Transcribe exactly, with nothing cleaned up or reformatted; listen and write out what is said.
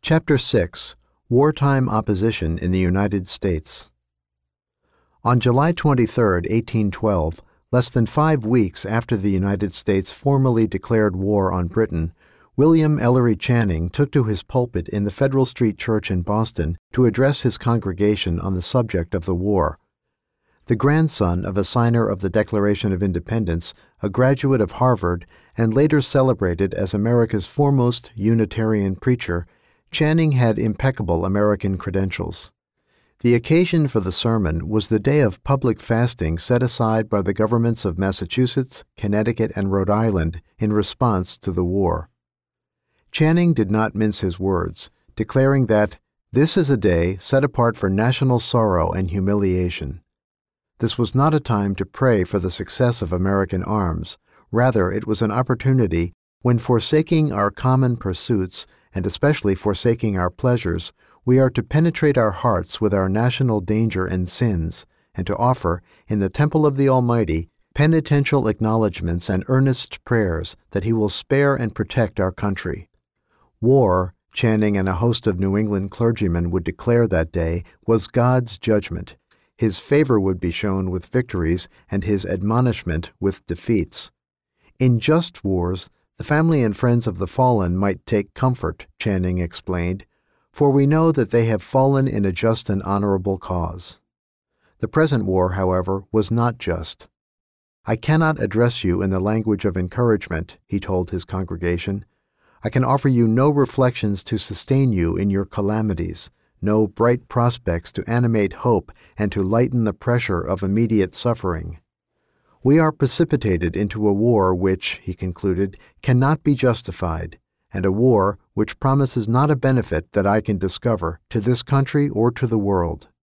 Chapter six. Wartime Opposition in the United States. On July twenty-third, eighteen twelve, less than five weeks after the United States formally declared war on Britain, William Ellery Channing took to his pulpit in the Federal Street Church in Boston to address his congregation on the subject of the war. The grandson of a signer of the Declaration of Independence, a graduate of Harvard, and later celebrated as America's foremost Unitarian preacher, Channing had impeccable American credentials. The occasion for the sermon was the day of public fasting set aside by the governments of Massachusetts, Connecticut, and Rhode Island in response to the war. Channing did not mince his words, declaring that this is a day set apart for national sorrow and humiliation. This was not a time to pray for the success of American arms. Rather, it was an opportunity when, forsaking our common pursuits, and especially forsaking our pleasures, we are to penetrate our hearts with our national danger and sins, and to offer, in the temple of the Almighty, penitential acknowledgments and earnest prayers that He will spare and protect our country. War, Channing and a host of New England clergymen would declare that day, was God's judgment. His favor would be shown with victories and His admonishment with defeats. In just wars, the family and friends of the fallen might take comfort, Channing explained, for we know that they have fallen in a just and honorable cause. The present war, however, was not just. I cannot address you in the language of encouragement, he told his congregation. I can offer you no reflections to sustain you in your calamities, no bright prospects to animate hope and to lighten the pressure of immediate suffering. We are precipitated into a war which, he concluded, cannot be justified, and a war which promises not a benefit that I can discover to this country or to the world.